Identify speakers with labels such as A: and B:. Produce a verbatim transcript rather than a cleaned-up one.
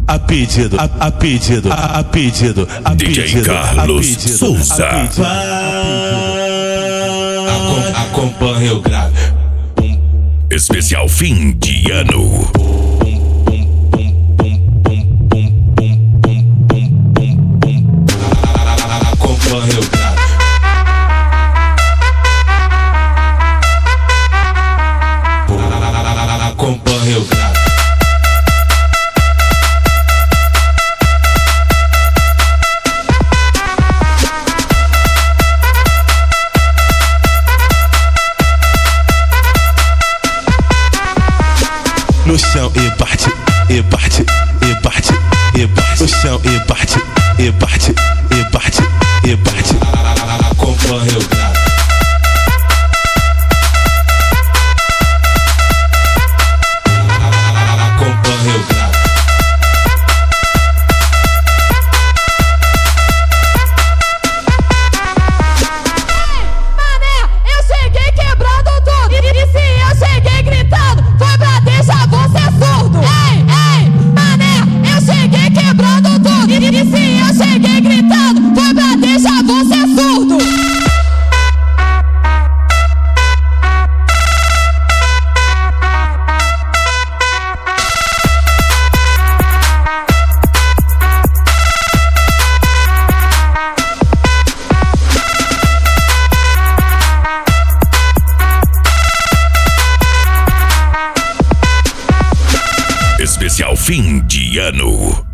A: A pedido, a, a pedido, a, a pedido, a
B: D J
A: pedido,
B: Carlos
A: a pedido,
B: Souza.
A: a pedido.
C: Acom- Acompanha o grave.
B: Especial fim de ano.
C: Acompanha o grave. Acompanha o grave.
A: No chão e bate, e bate, e bate, e bate. No chão e bate, e bate, e bate, e bate.
C: Acompanha o grave. Acompanha o grave.
D: Mané, eu cheguei quebrando tudo. E, e se eu cheguei gritando, foi pra deixar você surdo. Ei, ei, mané, eu cheguei quebrando tudo. E, e se eu cheguei gritando, foi pra deixar você surdo.
B: Especial fim de ano.